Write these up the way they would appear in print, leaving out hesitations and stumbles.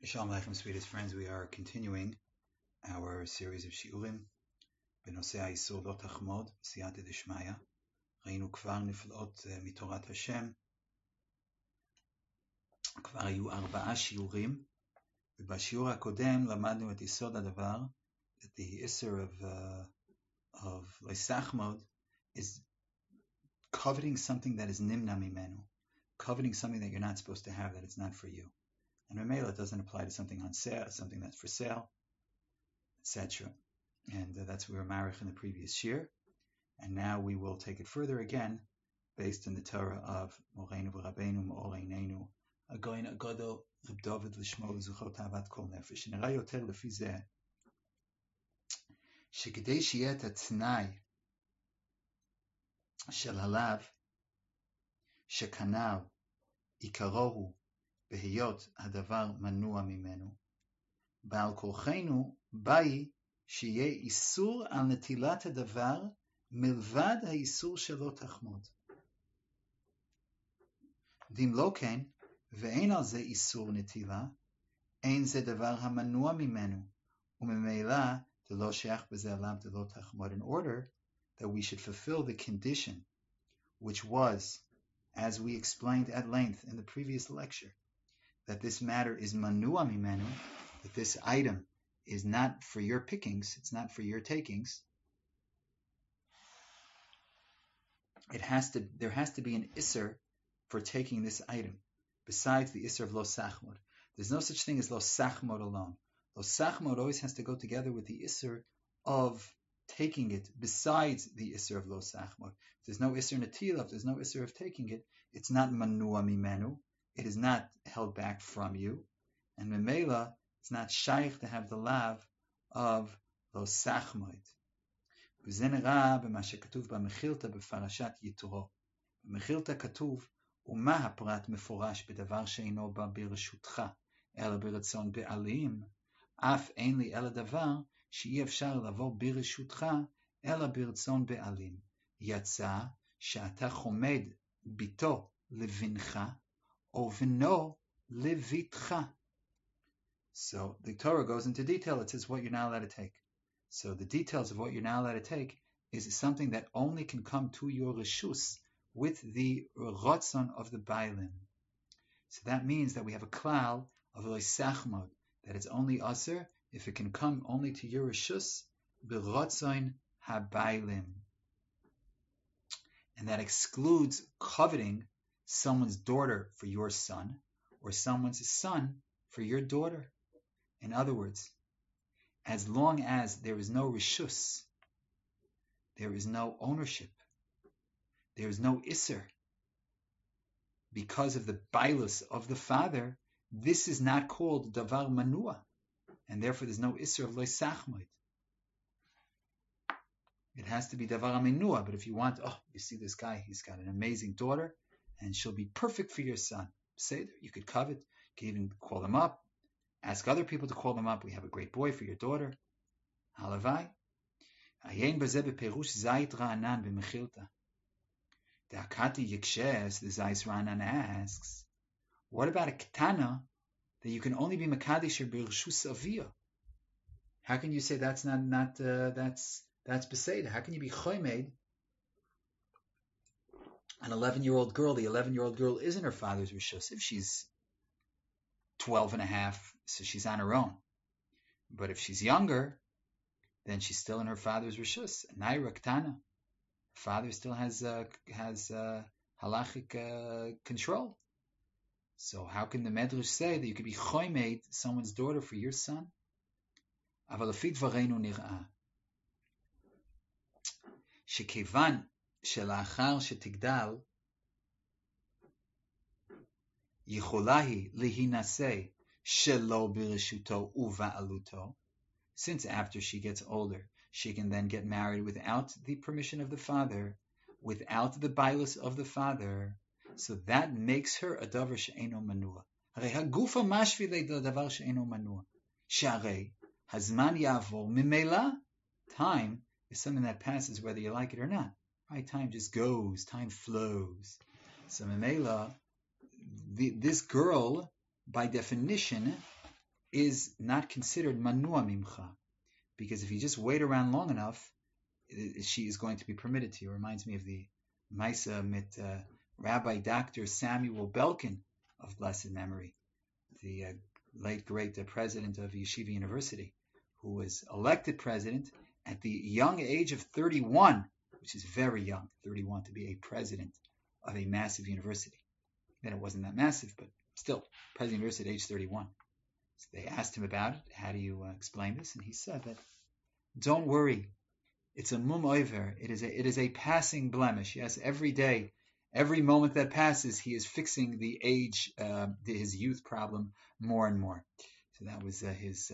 Shalom Aleichem, sweetest friends. We are continuing our series of shiurim בנושא האיסור לא תחמוד, סייעתא דשמיא. ראינו כבר נפלאות מתורת השם. כבר היו 4 שיעורים, ובשיעור הקודם למדנו את יסוד הדבר, that the issur of leisachmod is coveting something that is nimna mimenu, coveting something that you're not supposed to have, that it's not for you. And Mamela, it doesn't apply to something on sale, something that's for sale, etc. And that's what we were married in the previous year. And now we will take it further again, based on the Torah of Moreinu v'Rabbeinu Me'oreinenu, Agoyin Agodo Reb David Lishmo L'zuchot Ahavat Kol Nefesh. שנראה יותר לפי זה, שכדי שיהיה את התנאי של הלאו, שכנ"ל עיקרו הוא בהיות הדבר מנוע ממנו, בעל כורחנו באי שיהיה איסור על נטילת הדבר מלבד האיסור שלא תחמוד. ואם לא כן, ואין על זה איסור נטילה, אין זה דבר המנוע ממנו, וממילא זה לא שייך בזה עליו דלא תחמוד. In order that we should fulfill the condition, which was, as we explained at length in the previous lecture, that this matter is manua mimenu, that this item is not for your pickings, it's not for your takings. There has to be an isser for taking this item, besides the isser of lo sachmod. There's no such thing as lo sachmod alone. Lo sachmod always has to go together with the isser of taking it, besides the isser of lo sachmod. If there's no isser natila, if there's no isser of taking it, it's not manua mimenu. It is not held back from you, and memela, it's not shaykh to have the lav of lo sachmoid. וזה נראה במה שכתוב במחילתא בפרשת יתרו. במחילתא כתוב, ומה הפרט מפורש בדבר שאינו בא ברשותך, אלא ברצון בעלים, אף אין לי אלא דבר שאי אפשר לבוא ברשותך, אלא ברצון בעלים. יצא שאתה חומד ביתו לבנך, או בנו לבitcha. So the Torah goes into detail. It says what you're not allowed to take. So the details of what you're not allowed to take is something that only can come to your reshus with the rotzon of the bailim. So that means that we have a klal of leisachmod, that it's only aser if it can come only to your reshus b'rotzon habailim, and that excludes coveting someone's daughter for your son, or someone's son for your daughter. In other words, as long as there is no reshus, there is no ownership, there is no isser, because of the bailus of the father, this is not called davar manua, and therefore there's no isser of leisachmoid. It has to be davar menua. But if you want, you see this guy, he's got an amazing daughter, and she'll be perfect for your son. Say, you could covet, you could even call them up, ask other people to call them up. We have a great boy for your daughter. Halavai. Ayin bazeh beperush zayit ra'anan b'mechilta. The Akati Yikshes, the Zayis Ra'anan asks, what about a ketana that you can only be makadisher b'rshus aviyah? How can you say that's that's beseda? How can you be choymed an 11-year-old girl? The 11-year-old girl is in her father's rishus. If she's 12 and a half, so she's on her own. But if she's younger, then she's still in her father's rishus. Naira Ktana. Father still has halachic control. So how can the Medrash say that you could be choymed someone's daughter for your son? אבל לפי דברינו נראה שכיוון שלאחר שתגדל יכולה היא להינשא שלא ברשותו ובעלותו, since after she gets older she can then get married without the permission of the father, without the bailus of the father, so that makes her a davar she'eino manua. הרי הגוף המשווה לדבר שאינו מנוע, שהרי הזמן יעבור ממילא. Time is something that passes whether you like it or not. Right? Time just goes, time flows. So ממילא, this girl, by definition, is not considered manua mimcha, because if you just wait around long enough, she is going to be permitted to. It reminds me of the Maisa mit Rabbi Dr. Samuel Belkin of blessed memory, the late great president of Yeshiva University, who was elected president at the young age of 31, which is very young, 31, to be a president of a massive university. Then it wasn't that massive, but still, president of university at age 31. So they asked him about it. How do you explain this? And he said that, don't worry, it's a mum oiver. It is a passing blemish. Yes, every day, every moment that passes, he is fixing the age, his youth problem more and more. So that was his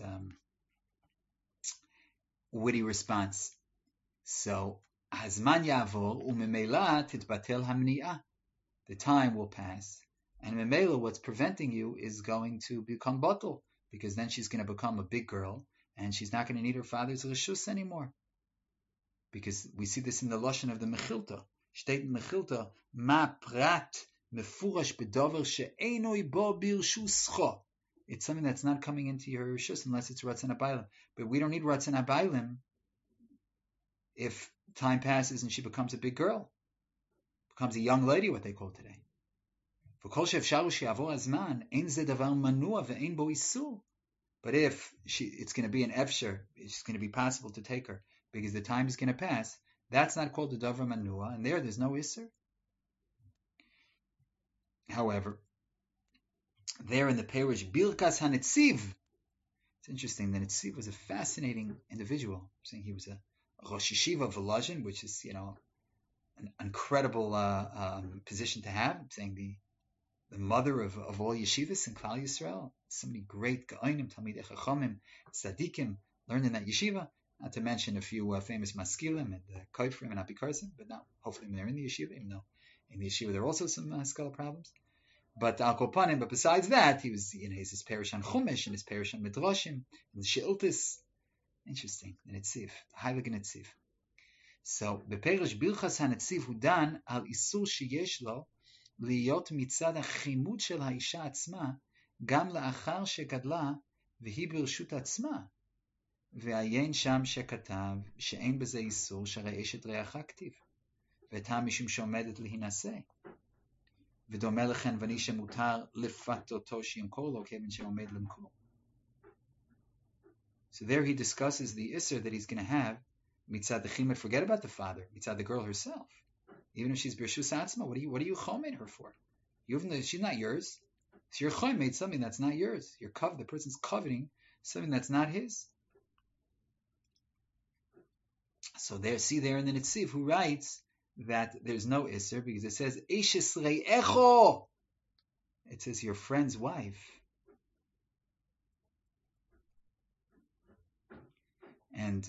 witty response. So, hazman yavor umemela titbatel hamni'ah. The time will pass, and memela, what's preventing you is going to become bottle, because then she's going to become a big girl, and she's not going to need her father's reshus anymore. Because we see this in the lashon of the Mechilta. Steht in Mechilta, ma prat mefurash bedover she'enoi bo birshuscha. It's something that's not coming into your reshus unless it's ratzon habaylim. But we don't need ratzon habaylim if time passes and she becomes a big girl, becomes a young lady, what they call today. But if it's going to be an efsher, it's going to be possible to take her because the time is going to pass, that's not called the davar manua, and there's no isser. However, there in the parish Birkas HaNetziv, it's interesting. The Netziv was a fascinating individual. I'm saying he was a Rosh Yeshiva of Volozhin, which is, an incredible position to have. I'm saying the mother of all yeshivas in Klal Yisrael. So many great Gaonim, Talmidei Chachamim, Tzadikim learned in that yeshiva. Not to mention a few famous maskilim and koifrim and apikarsim, but now hopefully they're in the yeshiva, even though in the yeshiva there are also some scholar problems. But al kopanim, but besides that, he was his parish on Chumash and his parish on Midrashim and Sheiltis. Interesting, the Netziv, the Heilige Netziv. So the parish Birchas HaNetziv hu dan al isur sheyesh lo להיות מצד החימוד של האישה עצמה, גם לאחר שגדלה, והיא ברשות עצמה. ועיין שם שכתב, שאין בזה איסור, שהרי אשת רעך כתיב. ואתה משום שעומדת להינשא. ודומה לכן ואני שמותר לפתותו שימכור לו, כיוון שעומד למכור. So there he discusses the isser that he's going to have, mitzad the chimad, forget about the father, mitzad the girl herself. Even if she's Birshus Atzma, what are you chomed her for? She's not yours. So you're chomed something that's not yours. The person's coveting something that's not his. So there in the Netziv who writes that there's no Isser because it says Eishes Re'echo. It says your friend's wife. And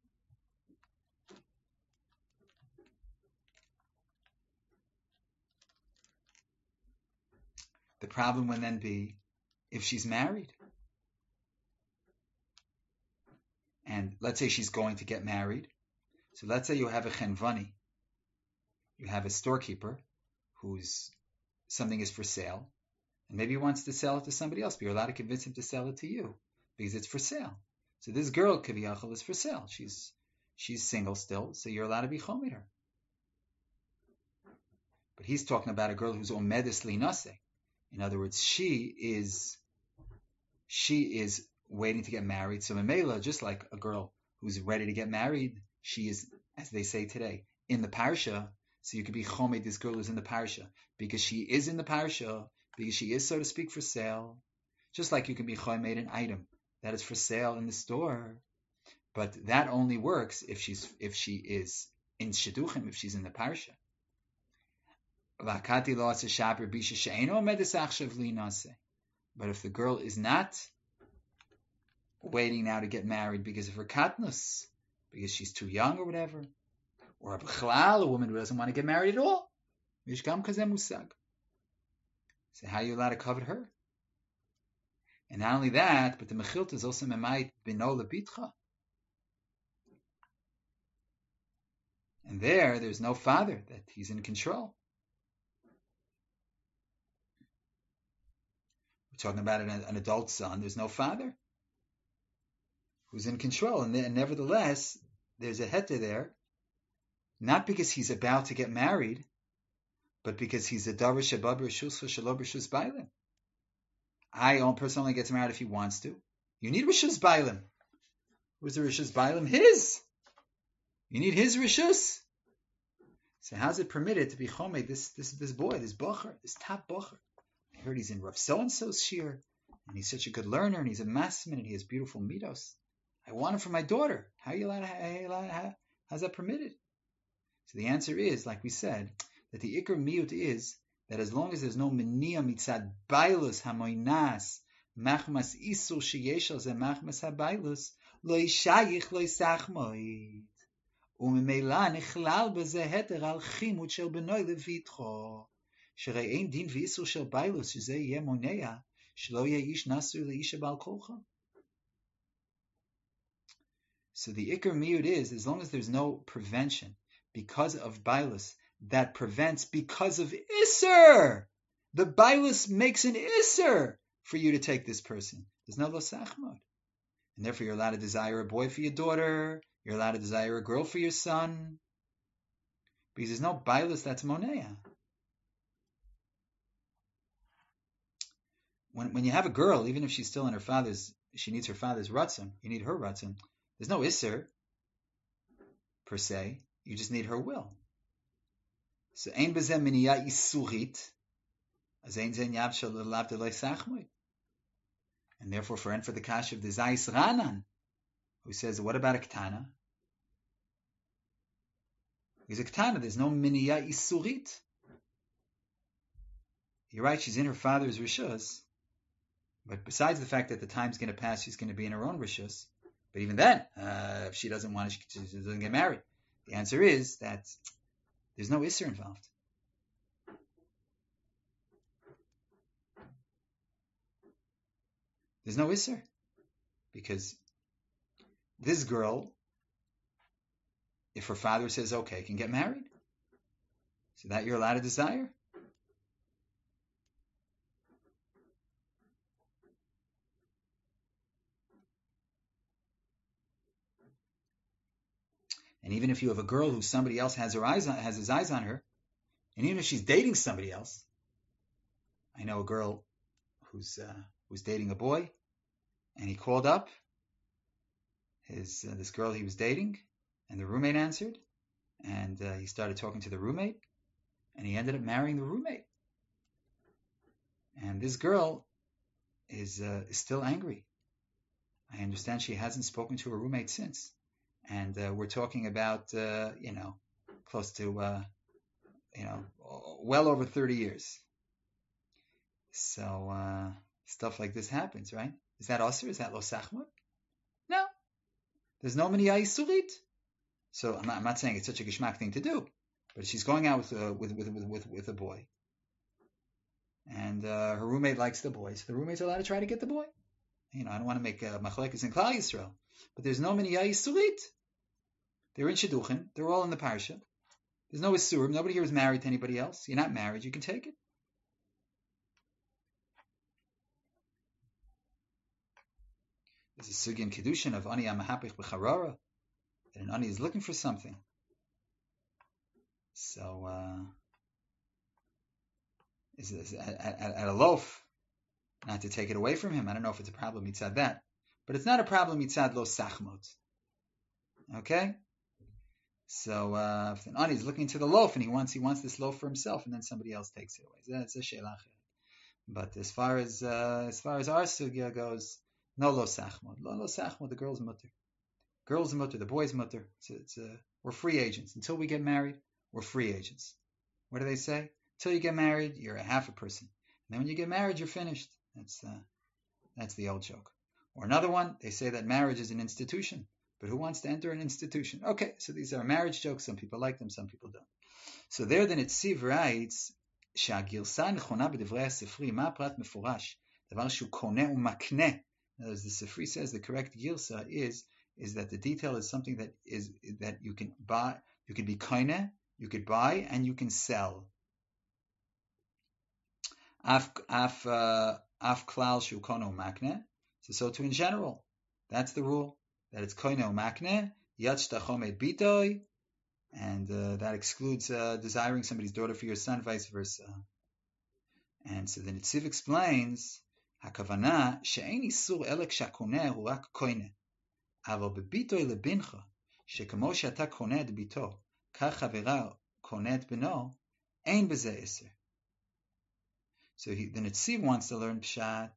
the problem would then be if she's married. And let's say she's going to get married. So let's say you have a chenvani. You have a storekeeper whose something is for sale. And maybe he wants to sell it to somebody else, but you're allowed to convince him to sell it to you because it's for sale. So this girl, Kiviyachal, is for sale. She's single still, so you're allowed to be chomed her. But he's talking about a girl who's omedes linase. In other words, she is waiting to get married. So Mamela, just like a girl who's ready to get married, she is, as they say today, in the parsha. So you could be chomed this girl who's in the parsha because she is in the parsha, because she is, so to speak, for sale. Just like you can be chomed an item that is for sale in the store, but that only works if she is in shidduchim, if she's in the parsha. But if the girl is not waiting now to get married because of her katnus, because she's too young or whatever, or a woman who doesn't want to get married at all, so how are you allowed to covet her? And not only that, but the Mechilta is also memayit bino lebitcha. And there's no father, that he's in control. We're talking about an adult son. There's no father. who's in control, and nevertheless, there's a heter there, not because he's about to get married, but because he's a davar shabab rishus shelo rishus bailim. I own person only gets married if he wants to. You need rishus bailim. Who's the rishus bailim? His. You need his rishus. So how's it permitted to be chomed this boy, this bocher, this top bocher? I heard he's in Rav so-and-so's shir, and he's such a good learner, and he's a masman, and he has beautiful midos. I want him for my daughter. How's that permitted? So the answer is, like we said, that the ikar miut is that as long as there's no menia mitzad bailus hamoinas machmas isur sheyeshal ze machmas habailus lo yishayich lo yisachmoid umemela nichlal beze heter al chimut shel benoi levitcho sherei ein din v'isur shel bailus sheze yeh monea shelo yeh ish nasur leisha bal kolcha. So the ikar miut is, as long as there's no prevention because of bailus that prevents because of Isser. The bailus makes an Isser for you to take this person. There's no lo sachmod. And therefore you're allowed to desire a boy for your daughter. You're allowed to desire a girl for your son. Because there's no bailus that's monea. When you have a girl, even if she's still in her father's, she needs her father's ratzon, you need her ratzon. There's no Isser, per se. You just need her will. So ein bezeh miniya isurit, as ein zen yav shel lav delay sachmoid. And therefore, for the kash of the Zayis Ranan, who says, what about a ketana? Because a ketana, there's no miniya isurit. You're right, she's in her father's rishus, but besides the fact that the time's going to pass, she's going to be in her own rishus. But even then, if she doesn't want to, she doesn't get married. The answer is that there's no Isser involved. There's no Isser. Because this girl, if her father says, okay, can get married, so that you're allowed to desire. And even if you have a girl who somebody else has his eyes on her, and even if she's dating somebody else, I know a girl who's dating a boy, and he called up this girl he was dating, and the roommate answered, and he started talking to the roommate, and he ended up marrying the roommate. And this girl is still angry. I understand she hasn't spoken to her roommate since. And we're talking about, close to, well over 30 years. So stuff like this happens, right? Is that Asr? Is that Lo Sachmut? No. There's no Miniya Yisurit. So I'm not saying it's such a gishmak thing to do, but she's going out with a boy. And her roommate likes the boy, so the roommate's allowed to try to get the boy. I don't want to make machlekes in Klal Yisrael, but there's no Miniya Yisurit. They're in Shidduchin. They're all in the parsha. There's no Isurim. Nobody here is married to anybody else. You're not married. You can take it. There's a sugya in Kedushin of Ani Amahapich B'charara, that an Ani is looking for something. So, at a loaf, not to take it away from him. I don't know if it's a problem mitzad that, but it's not a problem mitzad lo sachmot. Okay? So if an ani is looking to the loaf and he wants this loaf for himself, and then somebody else takes it away, that's a she'elach. But as far as our sugya goes, no lo sachmod. Lo sachmod. The girl's mutter. Girl's mutter. The boy's mutter. We're free agents until we get married. We're free agents. What do they say? Until you get married, you're a half a person. And then when you get married, you're finished. That's the old joke. Or another one, they say that marriage is an institution. But who wants to enter an institution? Okay, so these are marriage jokes. Some people like them, some people don't. So there the Netziv writes, שהגרסה הנכונה בדברי הספרי, מה הפרט מפורש? דבר שהוא קונה ומקנה. As the Sifri says, the correct girsa is that the detail is something that you can buy, you could be kaine, you could buy, and you can sell. Af klal shu kono makne. So too in general, that's the rule. that it's koine umakne, yatshta chomed bitoi, and that excludes desiring somebody's daughter for your son, vice versa. And so the Netziv explains, hakavana she'ein isur elek shakoneh hu rak koine, aval bebitoi lebincha, shekamo she'ata koneh et bito, kach havera koneh et beno, ein beze iser. So the Netziv wants to learn pshat.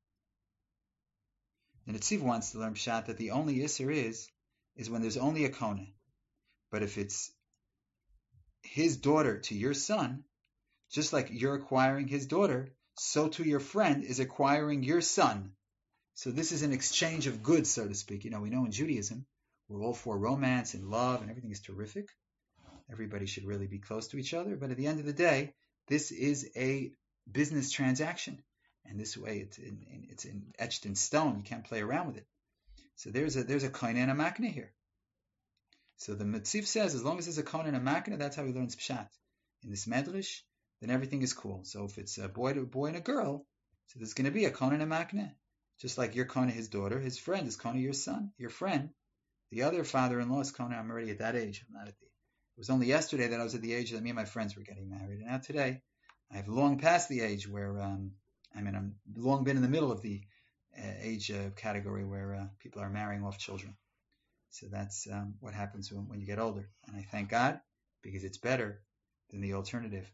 The Netziv wants to learn pshat that the only iser is when there's only a koneh. But if it's his daughter to your son, just like you're acquiring his daughter, so too your friend is acquiring your son. So this is an exchange of goods, so to speak. We know in Judaism, we're all for romance and love, and everything is terrific. Everybody should really be close to each other. But at the end of the day, this is a business transaction. And this way, it's etched in stone. You can't play around with it. So there's a koine and a makna here. So the Metziv says, as long as there's a koine and a makna, that's how he learns pshat. In this medrash, then everything is cool. So if it's a boy and a girl, so there's going to be a koine and a makna. Just like you're koine his daughter, his friend is koine your son, your friend. The other father-in-law is koine. I'm already at that age. It was only yesterday that I was at the age that me and my friends were getting married. And now today, I've long passed the age where, I'm long been in the middle of the age category where people are marrying off children. So that's what happens when you get older. And I thank God, because it's better than the alternative.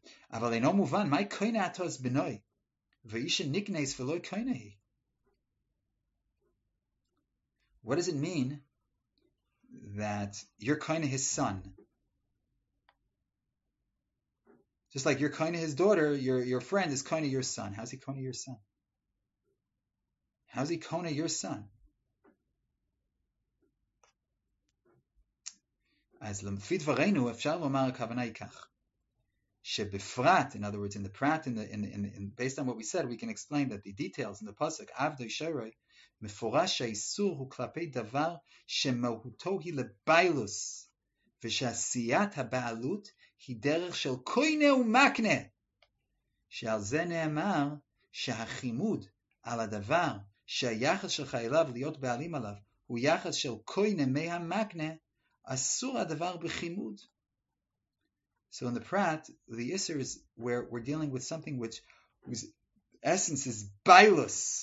What does it mean that you're koine his son? Just like you're koine his daughter, your friend is koine your son. How's he koine your son? How's he koine your son? As לפי דברינו אפשר לומר הכוונה היא כך. שבפרט, in other words, in the prat, based on what we said, we can explain that the details in the pasuk, avdoi shorei, מפורש שהאיסור הוא כלפי דבר שמהותו היא לביילוס, ושעשיית הבעלות היא דרך של קוינה ומקנה. שעל זה נאמר שהחימוד על הדבר שהיחס שלך אליו להיות בעלים עליו הוא יחס של קוינה מהמקנה, אסור הדבר בחימוד. So in the prat, the iser is where we're dealing with something whose essence is bailus.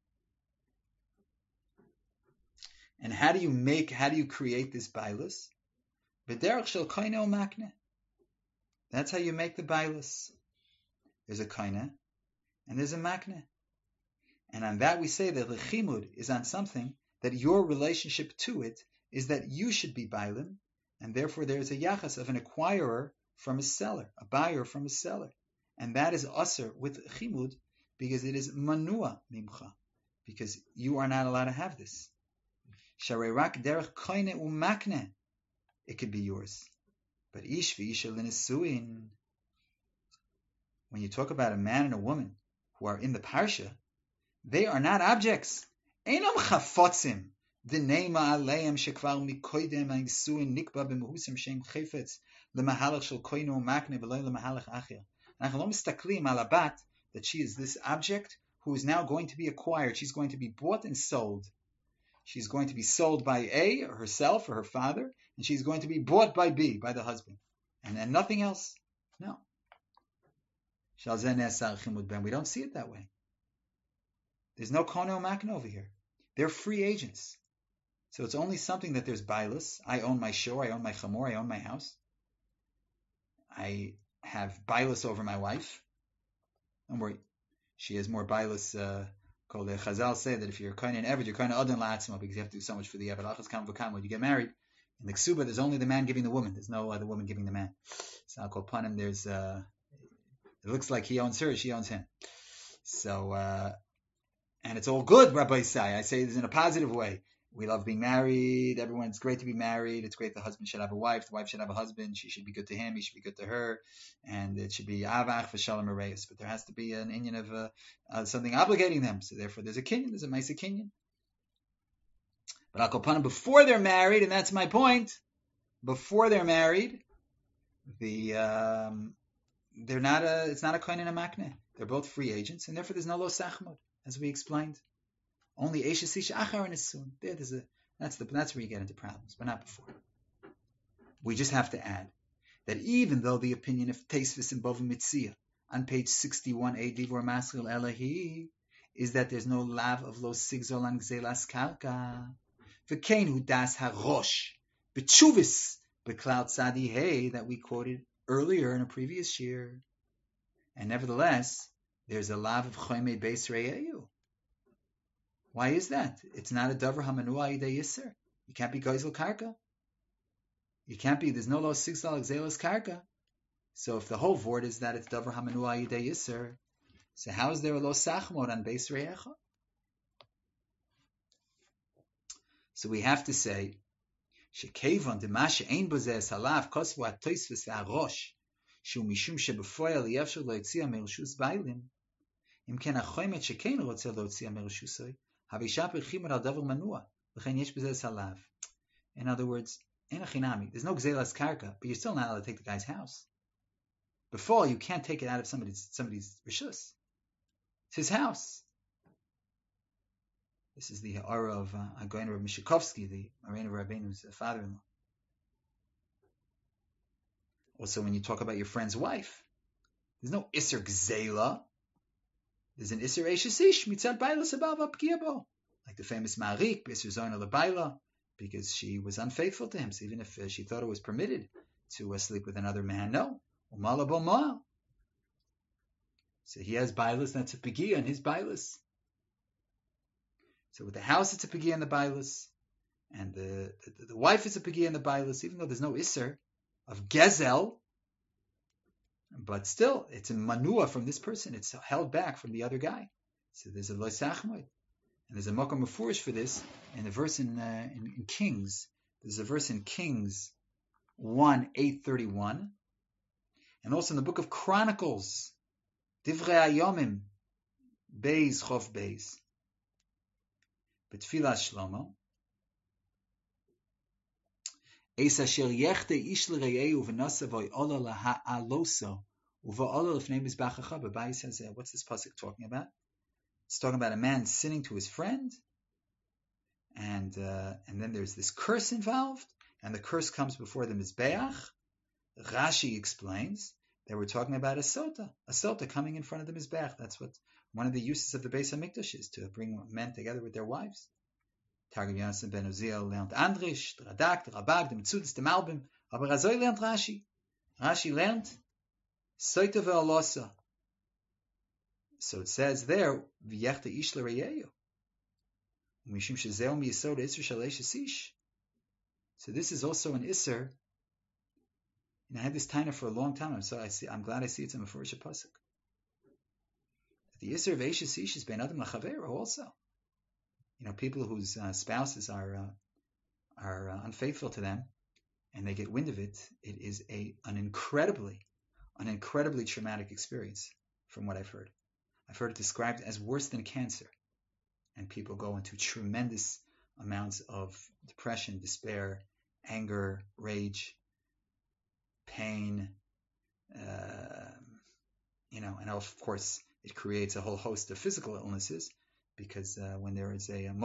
And how do you create this bailus? B'derech shel koine o makne. That's how you make the bailus. There's a koine and there's a makne. And on that we say that the chimud is on something that your relationship to it is that you should be bailim, and therefore there is a yachas of an acquirer from a seller, a buyer from a seller. And that is usher with chimud, because it is manua mimcha, because you are not allowed to have this. Sharei rak derech koine umakne, it could be yours. But ish v'isha l'nesuin, when you talk about a man and a woman who are in the parsha, they are not objects. Einam chafotzim, v'neima aleim shekvar mikoidem ha'isuin nikba b'mehusim shem chefetz l'mahalach shel koine umakne v'loy l'mahalach achir. אנחנו לא מסתכלים על הבת that she is this object who is now going to be acquired. She's going to be bought and sold. She's going to be sold by A, or herself, or her father, and she's going to be bought by B, by the husband. And then nothing else. No. We don't see it that way. There's no kono makno over here. They're free agents. So it's only something that there's bailus. I own my shore, I own my chamor, I own my house. I have bailus over my wife. Don't worry. She has more bailus. Called the Chazal say that if you're kind of average, you're kind of adon la'atzma, because you have to do so much for the Eved. Achas kam v'kam. When you get married, in the Ksuba, there's only the man giving the woman. There's no other woman giving the man. So I'll call panim. There's it looks like he owns her, she owns him. So and it's all good, Rabbi Isai. I say this in a positive way. We love being married. It's great to be married. It's great the husband should have a wife. The wife should have a husband. She should be good to him. He should be good to her. And it should be avach v'shalom areis. But there has to be an inyan of something obligating them. So therefore there's a kinyan. There's a ma'isa kinyan. But I'll call before they're married, and that's my point. Before they're married, they're not it's not a kohen and a makneh. They're both free agents, and therefore there's no lo sachmod, as we explained. Only Eishes Ish Achar Nisun. There's That's where you get into problems, but not before. We just have to add that even though the opinion of Teisvis and Bava Metzia on page 61a Divor Maskil Elahi is that there's no lav of lo sigzol and gzelas karka. V'kein hu das harosh b'tshuvis b'cloud sadi hey that we quoted earlier in a previous year. And nevertheless, there's a lav of choymed beis re'eyu. Why is that? It's not a davar hamanua yidei yisser. You can't be geisel karka. You can't be. There's no lo sigzol gzelas karka. So if the whole vort is that it's davar hamanua yidei yisser, so how is there a lo sachmod on beis re'echa? So we have to say, shekevon demashe ein bozeh salav kosvu atoisvis ve'arosh shu mishum shebefoyel yefshel lo yitzia mershus bailim im ken achoymet shekein rotzeh lo yitzia mershusoi havisha perchimot al davar manua v'chein yesh bozeh salav. In other words, ein achinami. There's no gzelas karka, but you're still not allowed to take the guy's house. Before, you can't take it out of somebody's rishus. It's his house. This is the ha'ara of Agoyin Rav Mishikovsky, the Moraine of Rabbeinu's father-in-law. Also, when you talk about your friend's wife, there's no Isser Gzela. There's an Isser Eishes Ish, Mitzad Baila Sabava P'kiyabo. Like the famous Ma'arik, Isser Zona L'Baila, because she was unfaithful to him. So even if she thought it was permitted to sleep with another man, no. Umala B'Mo'al. So he has Bailas, that's a Pegia in his Bailas. So with the house, it's a Pegia in the Bailas, and the wife is a Pegia in the Bailas, even though there's no Isser of Gezel, but still, it's a manua from this person. It's held back from the other guy. So there's a Lo Sachmoid. And there's a Makom Mefurish for this in the verse in Kings. There's a verse in Kings 1:831, and also in the book of Chronicles, Divrei Hayomim, Beis Chof Beis, B'Tfilas Shlomo, Eis asher yechte ish l're'eu v'nosavoy ola laha'aloso uva'ola l'fnei mizbachacha. Babai says, what's this pasuk talking about? It's talking about a man sinning to his friend, and then there's this curse involved, and the curse comes before the mizbeach. Rashi explains that we're talking about a sota coming in front of the mizbeach. That's what one of the uses of the Beis Hamikdash is, to bring men together with their wives. Targum Yonasan ben Uziel learned Andrish, the Radak, the Rabag, the Mitzudis, the Malbim. Aber Razoi learned Rashi. Rashi learned Soita ve'alosa. So it says there, V'yechta ish l'reyeyu. Mishum shezeu miyasod isser shalesh asish. So this is also an isser. And I had this taina for a long time, I'm glad I see it's in the Mefurish pasuk. The isser of Eish Asish is ben adam lachaveru also. People whose spouses are unfaithful to them, and they get wind of it. It is an incredibly traumatic experience, from what I've heard. I've heard it described as worse than cancer, and people go into tremendous amounts of depression, despair, anger, rage, pain, and of course it creates a whole host of physical illnesses, because when there is a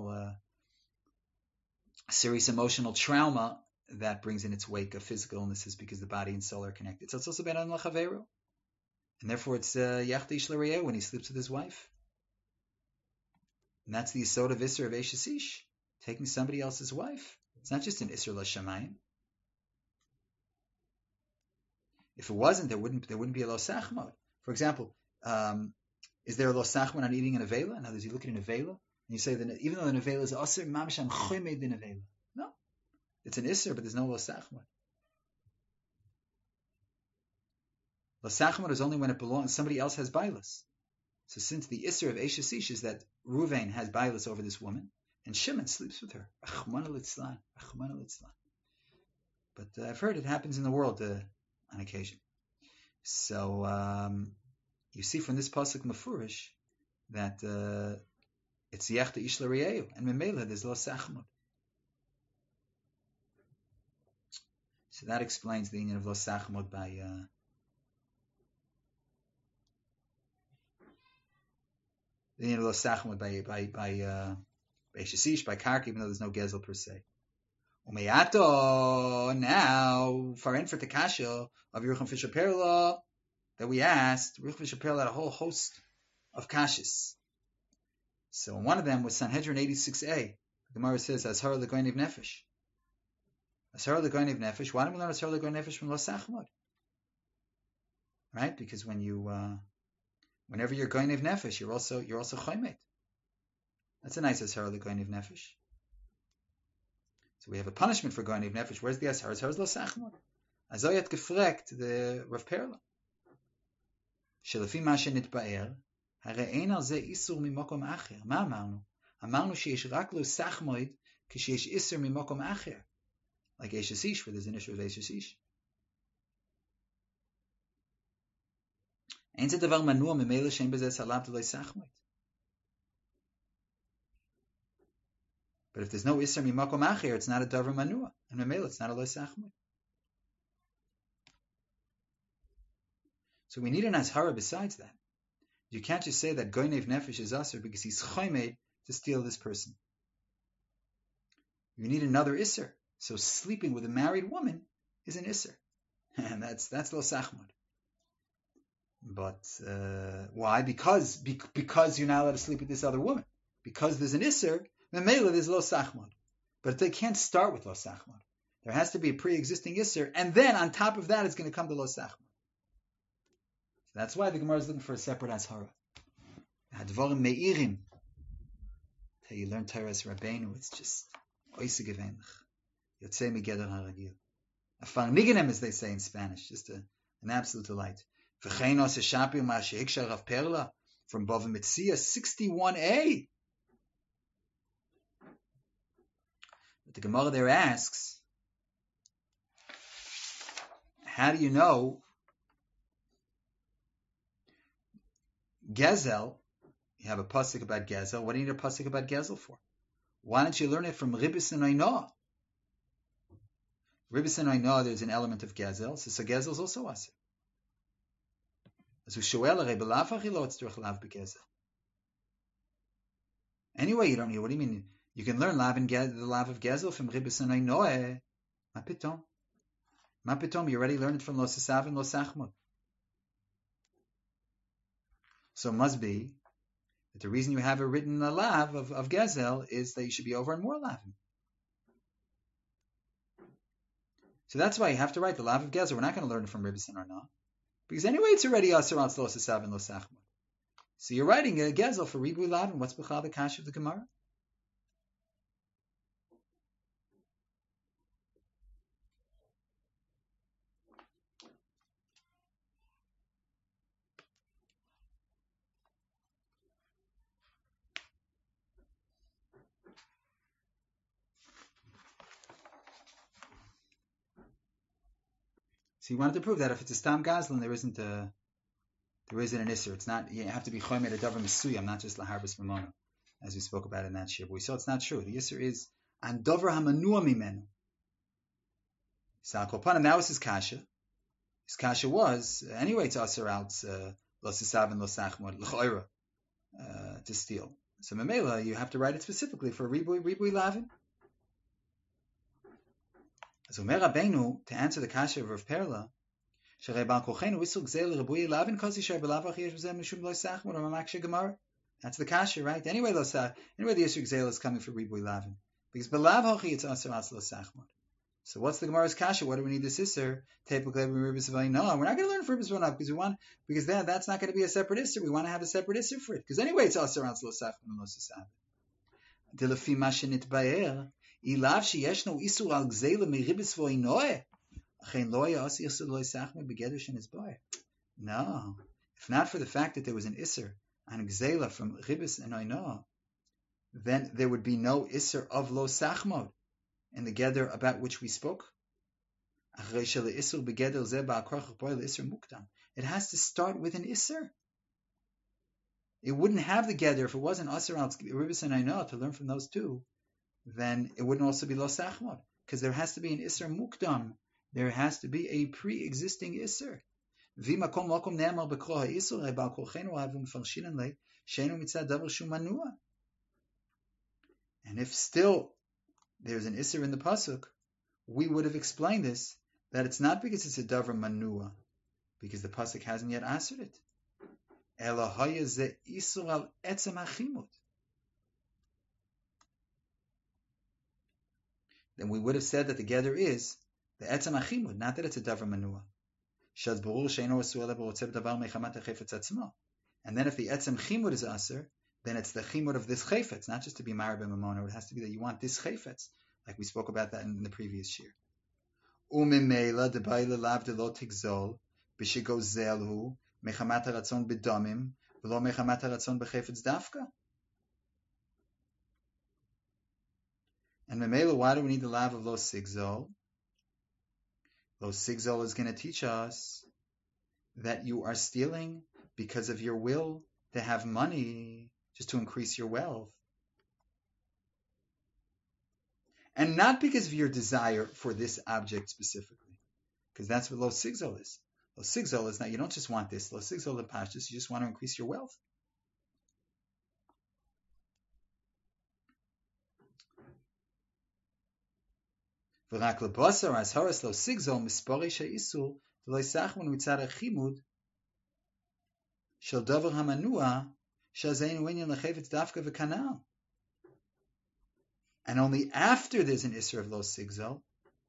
serious emotional trauma, that brings in its wake of physical illnesses, because the body and soul are connected. So it's also ben adam lachaveru, and therefore it's yachta ish l're'eh when he sleeps with his wife, and that's the yisod of isser of Eish Asish, taking somebody else's wife. It's not just an isser l'shamayim. If it wasn't, there wouldn't be a lo sachmod. For example, is there a lo sachmod on eating an avela? In other words, you look at an avela and you say that even though the avela is aser, mamish am choymed bin avela. No, it's an isser, but there's no lo sachmod. Lo sachmod is only when it belongs. Somebody else has bailas. So since the isser of Eish Asish is that Ruvain has bailas over this woman, and Shimon sleeps with her, Achmana litzlan. But I've heard it happens in the world on occasion. So you see from this pasuk Mefurish that it's yachta ish l're'eu, and memela there's lo sachmod. So that explains the union of lo sachmod by the union of lo sachmod by Beishasish, by karka, even though there's no gezel per se. Umeyato, now, faren for Takasha of Yerucham Fisher Perla that we asked, Yerucham Fisher Perla had a whole host of kashis. So one of them was Sanhedrin 86a. The Gemara says, Azhar L'Goynev Nefesh. Azhar L'Goynev Nefesh. Why don't we learn Azhar L'Goynev Nefesh from Lo Sachmod? Right? Because when you, whenever you're Goynev Nefesh, you're also Choymet. That's a nice Azhar L'Goynev Nefesh. So we have a punishment for Goynev Nefesh. Where's the Azhar? Azhar is Lo Sachmod. Azoyat gefrekt the Rav Perla. Shelafi ma shenitba'er. הרי אין על זה איסור ממקום אחר. מה אמרנו? אמרנו שיש רק לו סחמוד כשיש איסור ממקום אחר. Like Eishes Ish, where there's an issue of Eishes Ish. אין זה דבר מנוע ממילא שאין בזה סלב דלוי סחמוד. But if there's no איסור ממקום אחר, it's not a דבר מנוע. And ממילא, it's not a loy sachmod. So we need an azhara besides that. You can't just say that Goynev Nefesh is Asr because he's choymed to steal this person. You need another Isser. So sleeping with a married woman is an Isser. And that's Lo Sachmod. But why? Because you're not allowed to sleep with this other woman. Because there's an Isser, Memela there's Lo Sachmod. But they can't start with Lo Sachmod. There has to be a pre-existing Isser, and then on top of that it's going to come to Lo Sachmod. That's why the Gemara is looking for a separate Azhara. Hadvarim Meirim. Till you learn Teres Rabbeinu, it's just oise gewenlich. Yotzei migeder haragil. Afar nigenem, as they say in Spanish, just an absolute delight. V'chein os eshapi ma shehiksha Rav Perla from Bava Metzia 61a. But the Gemara there asks, how do you know Gezel? You have a pasuk about Gezel. What do you need a pasuk about Gezel for? Why don't you learn it from Ribis and Oinah? Ribis and Oinah, there's an element of Gezel. So Gezel is also Asir. Anyway, you don't need. What do you mean? You can learn the lav of Gezel from Ribis and Oinah. Ma pitom. You already learned it from Lo Sasav and Lo Sachmod. So it must be that the reason you have a written lav of Gezel is that you should be over on more lavim. So that's why you have to write the lav of Gezel. We're not going to learn it from Ribis and Oinah. Because anyway, it's already Asir on Lo Sasav and Lo Sachmod. So you're writing a Gezel for Ribui Lavim. What's B'chal the Kash of the Gemara? So you wanted to prove that if it's a Stam Gazlan, there isn't an Isser. It's not, you have to be Choymed a Davar Mesuyam, not just Laharbis Mamona, as we spoke about in that shir. But we saw it's not true. The Isser is An Dover HaManua Mimenu. So Akopanim, that was his Kasha. His Kasha was, anyway, to Asser out Lo Sisav and Lo Sachmod, L'choira, to steal. So Memela, you have to write it specifically for Ribui Lavin. So Mer Rabbeinu, to answer the kasha of Rav Perla, that's the kasha, right? Anyway, the Yisur Gzeil is coming for Ribui Lavin. Because Belav Hochi, it's Asar Atzlo Sachmod. So what's the Gemara's kasha? What do we need this Isser? No, we're not going to learn for Ribis Vanah because that's not going to be a separate Isser. We want to have a separate Isser for it. Because anyway, it's Asar Atzlo Sachmod and Lo Sasav. Dilafi Mashinit Baer. Ilav sheyeshno isur al gzeila meribis voinoe. Achein lo yasi isur lo yisachmed begedish in his boy. No, if not for the fact that there was an isur on gzeila from ribis and oinoah, then there would be no isur of lo sachmod in the gather about which we spoke. It has to start with an isur. It wouldn't have the gather if it wasn't asur al ribis and oinoah to learn from those two. Then it wouldn't also be Lo Sachmod, because there has to be an Isser Mukdam. There has to be a pre-existing Isser. And if still there's an Isser in the Pasuk, we would have explained this, that it's not because it's a Davar Manua, because the Pasuk hasn't yet answered it. Elahaya ze Isur al etzem hachimut. Then we would have said that the gather is the etzem hachimut, not that it's a Davar Manua. And then if the etzem chimud is aser, then it's the chimud of this chayfetz, not just to be marib mamona. It has to be that you want this chayfetz, like we spoke about that in the previous shir. Umimela debayla lav de lo tigzol b'shigozelhu mechamat haratzon b'damim v'lo mechamat haratzon b'chayfetz dafka. And memela, why do we need the lav of lo sigzol? Lo sigzol is going to teach us that you are stealing because of your will to have money, just to increase your wealth. And not because of your desire for this object specifically, because that's what lo sigzol is. Lo sigzol is not, you don't just want this. Lo sigzol the pashtus, you just want to increase your wealth. V'rak lebasar as haras lo sigzol mispari she'isul v'lo yisachmon mitzad hachimud shel davar hamanua shazeinu inyan lechayfetz dafka v'kanal. And only after there's an Isser of Lo Sigzol.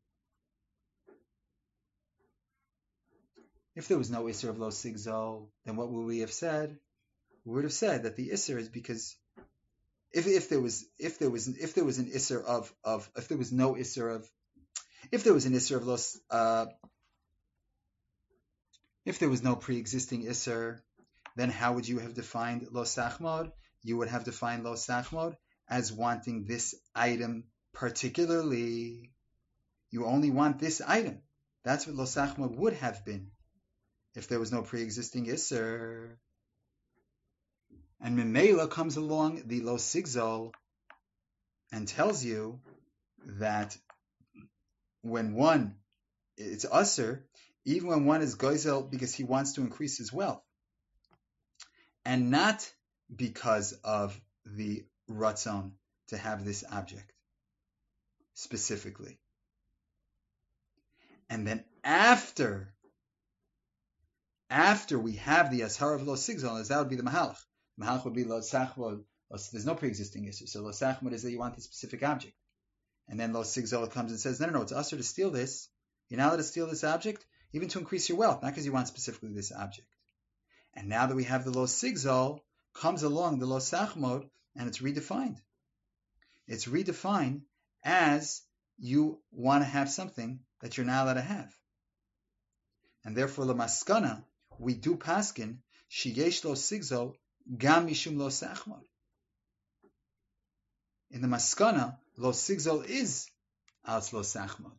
If there was no Isser of Lo Sigzol, then what would we have said? We would have said that the Isser is because if there was an Isser of if there was no Isser of if there was an Isser of Lo if there was no pre-existing Isser, then how would you have defined Lo Sachmod? You would have defined Lo Sachmod as wanting this item particularly. You only want this item. That's what Lo Sachmod would have been if there was no pre-existing Isser. And Memela comes along the Lo Sigzol and tells you that when one, it's Usser, even when one is Goizel because he wants to increase his wealth, and not because of the Ratzon to have this object specifically. And then after we have the Ashar of Lo Sigzol, as that would be the Mahalach. Mahalach would be Lo Sachmod. There's no pre-existing issue. So Lo Sachmod is that you want this specific object. And then Lo Sigzol comes and says, no, it's Usher to steal this. You're not allowed to steal this object, even to increase your wealth, not because you want specifically this object. And now that we have the Lo Sigzol, comes along the Lo Sachmod, and it's redefined. It's redefined as you want to have something that you're not allowed to have. And therefore, the Maskana, we do paskin, Sheyesh Lo Sigzol, Gam Mishum Lo Sachmod. In the Maskana, Lo Sigzol is Als Lo Sachmod.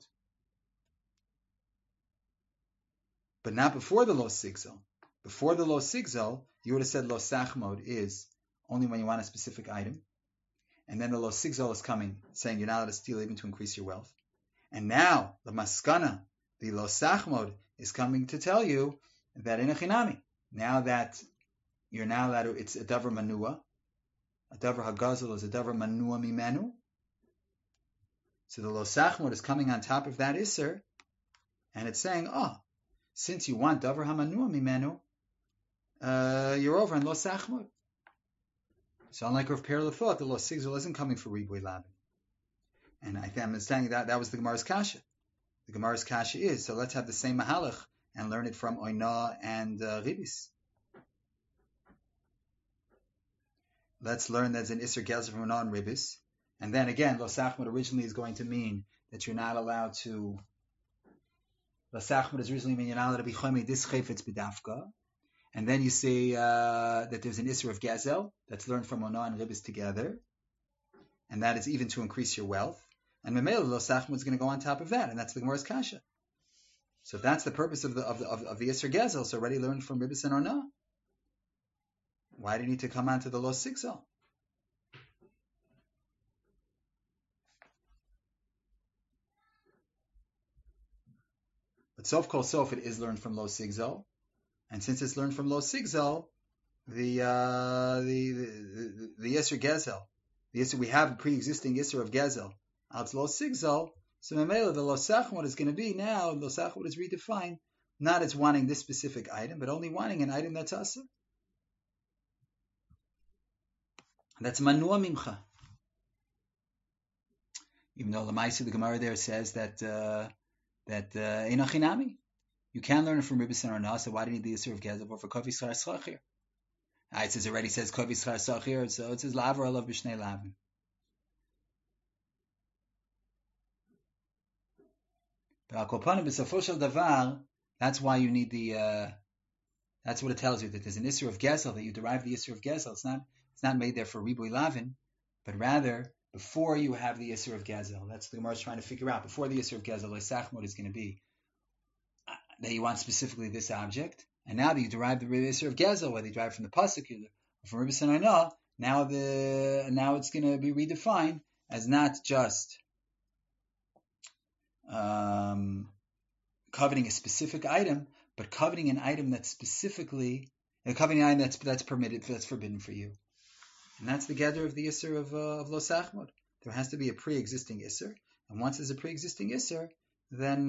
But not before the Lo Sigzol. Before the Lo Sigzol, you would have said Lo Sachmod is only when you want a specific item. And then the Lo Sigzol is coming, saying you're not allowed to steal even to increase your wealth. And now, the Maskana, the Lo Sachmod, is coming to tell you that in a Chinami, now that you're now allowed to, it's a Davar Manua. A Davar Hagazal is a Davar Manua Mimenu. So the Lo Sachmod is coming on top of that Isser, and it's saying, since you want Davar HaManua Mimenu, you're over on Lo Sachmod. So unlike Rav Perla thought, the Lo Sigzol isn't coming for Riboy Laban. And I'm saying that was the Gemara's Kasha. The Gemara's Kasha is, so let's have the same Mahalach and learn it from Oina and Ribis. Let's learn there's an Isser Gezer from Oina and Ribis. And then again, Lo Sachmod originally is going to mean that you're not allowed to, Lo Sachmod is originally mean you're not allowed to be Chomi this Chayfetz B'dafka. And then you say that there's an Isser of Gezel that's learned from Oina and Ribis together. And that is even to increase your wealth. And Memela Lo Sachmod is going to go on top of that, and that's the Gemara's Kasha. So if that's the purpose of the Isser Gezel, it's already learned from Ribis and Oina. Why do you need to come on to the Lo Sigzol? But Sof Kol Sof, it is learned from Lo Sigzol. And since it's learned from Lo Sigzol, the Isser Gezel the Isser, we have a pre-existing Isser of Gezel, out Lo Sigzol, so Mamela, the Lo Sachmod is going to be now, Lo Sachmod is redefined, not as wanting this specific item, but only wanting an item that's Asr. That's Manua Mimcha. Even though Lamaisa, the Gemara there says that Einachinami, you can learn it from Ribis and Arna, so why do you need the Isser of Gezel or for Kovi Schar Schachir? It says already says Kovi Schar Schachir, so it says Lav or Alav B'Shnei Lavin. But Al Kolpanim B'Safo Shel Davar, that's why you need the. That's what it tells you, that there's an Isser of Gezel, that you derive the Isser of Gezel. It's not made there for Ribui Lavin, but rather before you have the Isser of Gezel. That's what the Gemara is trying to figure out. Before the Isser of Gezel, Lo Sachmod is going to be that you want specifically this object, and now that you derive the Isser of Gezel, whether you derive from the pasuk or from Ribis and Arna, now it's going to be redefined as not just coveting a specific item, but coveting an item that's specifically coveting an item that's permitted, that's forbidden for you. And that's the gather of the Isser of Lo Sachmod. There has to be a pre-existing Isser, and once there's a pre-existing Isser, then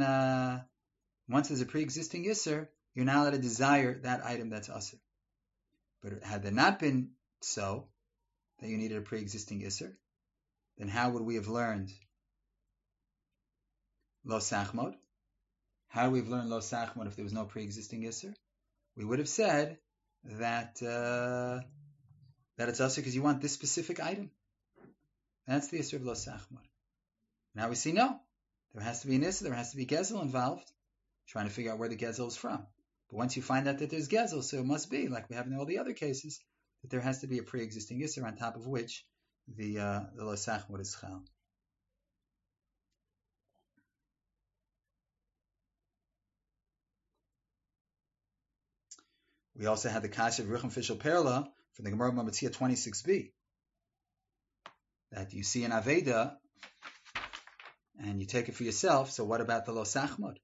you're not allowed to desire that item that's Asr. But had there not been so, that you needed a pre-existing Isser, then how would we have learned Lo Sachmod? How would we have learned Lo Sachmod if there was no pre-existing Isser? We would have said that it's Asr because you want this specific item. That's the Isser of Lo Sachmod. Now we see no. There has to be an Isser, there has to be Gezel involved, trying to figure out where the Gezel is from. But once you find out that there's Gezel, so it must be, like we have in all the other cases, that there has to be a pre-existing Isser on top of which the Lo Sachmod is Chal. We also had the Kasha of Rucham Fishel Perla from the Gemara Mamatiyah 26b. That you see an Aveda and you take it for yourself, so what about the Lo Sachmod?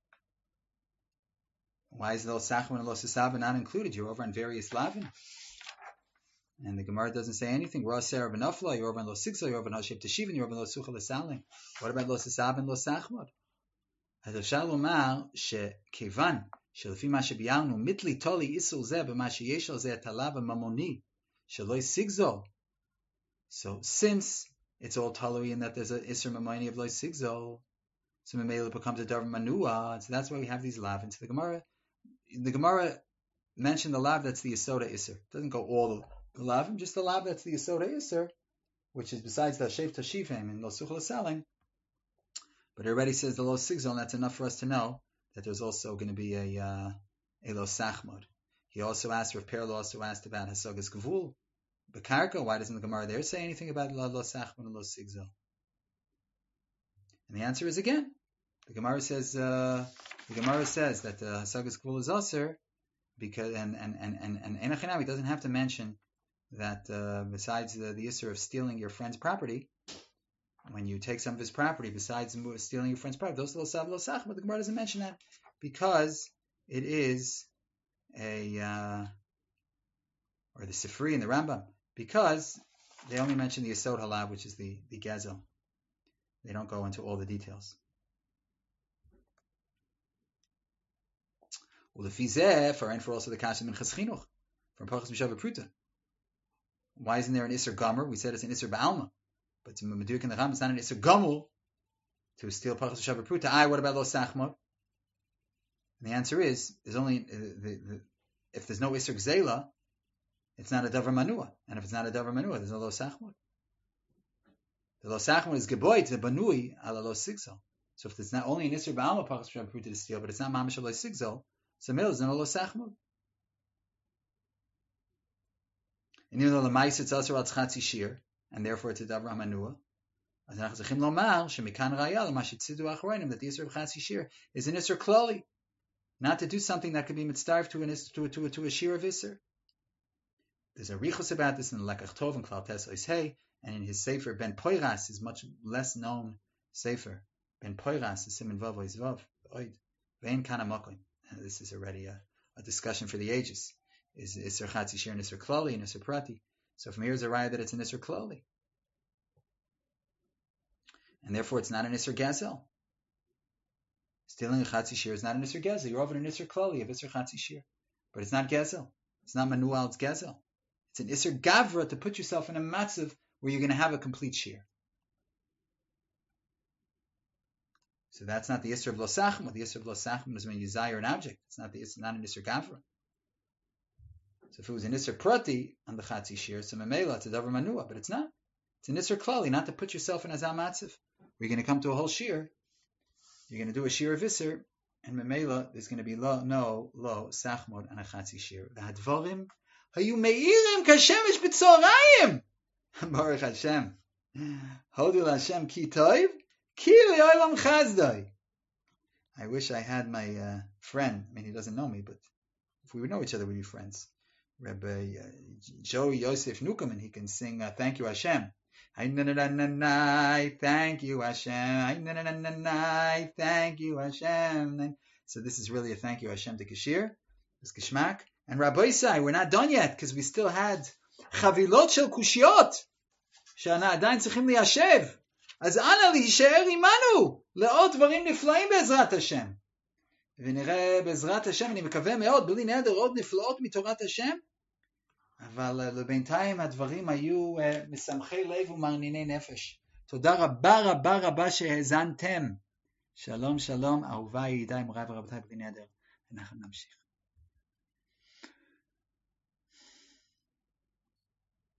Why is the Lo Sachmod and Lo Sisaba not included? You're over on various Lavin. And the Gemara doesn't say anything. Ra Sarah Benafla, you're over on Lo Sigza, you're over on Hashib Teshivin, you're over on Lo Sucha Lesaling. What about Lo Sisaba and Lo Sachmod? Hadashal Umar Shekevan. שלפי מה שביארנו, מתלי תולי איסור זה במה שיש על זה התלה וממוני, שלא יסיגזול. So since it's all talui in that there's an isur mamoni of lo sigzol, so memela becomes a davar manua, so that's why we have these lavins. The Gemara mentioned the lav that's the Yesoda isur. It doesn't go all the lavin, just the lav that's the Yesoda isur, which is besides the shev tashivim and lo suchel saling. But it already says the lo sigzol, and that's enough for us to know that there's also going to be a Lo Sachmod. He also asked, Rav Perla also asked about Hasagas Gvul, Bekarka. Why doesn't the Gemara there say anything about Lo Sachmod and Lo Sigzol? And the answer is again, the Gemara says that Hasagas Gvul is Aser because and Enochinami doesn't have to mention that besides the Isser of stealing your friend's property. When you take some of his property, besides stealing your friend's property, those Lo Sav Lo Sach, but the Gemara doesn't mention that because it is or the Sifri and the Rambam, because they only mention the Yesod Halav, which is the Gezel. They don't go into all the details. Well, the Fizeh, for also the Kasha Minchas Chinuch, from Pachas Mishav Pruta. Why isn't there an Isser Gomer? We said it's an Isser Ba'alma. But to Meduik and the Ram, it's not an Isser Gomel to steal Pachas Shavu Pruta. What about Lo Sachmod? And the answer is, there's only if there's no Isser Gzela, it's not a Davar Manua. And if it's not a Davar Manua, there's no Lo Sachmod. The Lo Sachmod is Geboy to Banui ala Lo Sigzol. So if it's not only an Isser Ba'alma Pachas Shavu Pruta to steal, but it's not Mamash Lo Sigzol, so there's no Lo Sachmod. And even though the Ma'is it's also al Tzchatzi Shir, and therefore it's a davar manua. That the Isser of Chatzi Shir is an Isser klali, not to do something that could be mitzdarf to a shir of Isser. There's a richos about this in the Lekach Tov and Klal Tes Oishei, and in his sefer Ben Poiras is much less known sefer. Ben Poiras is Siman Vav Oizvav Oid Vein Kana Mokoim. This is already a discussion for the ages. Is Isser Chatzi Shir an Isser klali and Isser prati? So from here is a raya that it's an Isser klali. And therefore it's not an Isser Gazel. Stealing a Chatzi Shir is not an Isser Gazel. You're over an Isser Klali of Isser Chatzi Shir. But it's not Gazel. It's not Manual, it's Gazel. It's an Isser Gavra to put yourself in a matzav where you're going to have a complete Shir. So that's not the Isser of Lo Sachma. The Isser of Lo Sachma is when you desire an object. It's not an Isser Gavra. So if it was an Isser Prati on the Chatzi Shir, so Memela, it's a Davar Manua, but it's not. It's an Isser Klali, not to put yourself in a Zamatziv. You're going to come to a whole Shir. You're going to do a Shir of Isser, and Memela, there's going to be Lo Sachmod, and a Chatzi Shir. The Hadvarim, Hayu Meirim Kashemesh B'Tzorayim. Baruch Hashem. Hodul Hashem Ki Toiv, Ki Le'olam Chazdai. I wish I had my friend, I mean, he doesn't know me, but if we would know each other, we'd be friends. Rabbi Joey Yosef Nukaman, he can sing Thank You Hashem. Thank you Hashem. Thank you Hashem. So this is really a Thank You Hashem to Kashir. It's Kishmak. And Rabbi Isai, we're not done yet because we still had Chavilot Shel Kushiot. Shana Adain Tzrichim Liyashev. Az ana Liyishe'er Imanu. Le'ot Dvarim Niflaim Be'ezrat Hashem. ונראה בעזרת השם, אני מקווה מאוד, בלי נדר עוד נפלאות מתורת השם, אבל בינתיים הדברים היו משמחי לב ומרניני נפש. תודה רבה רבה רבה שהאזנתם. שלום שלום, אהוביי, ידידיי, מוריי ורבותיי, בלי נדר. אנחנו נמשיך.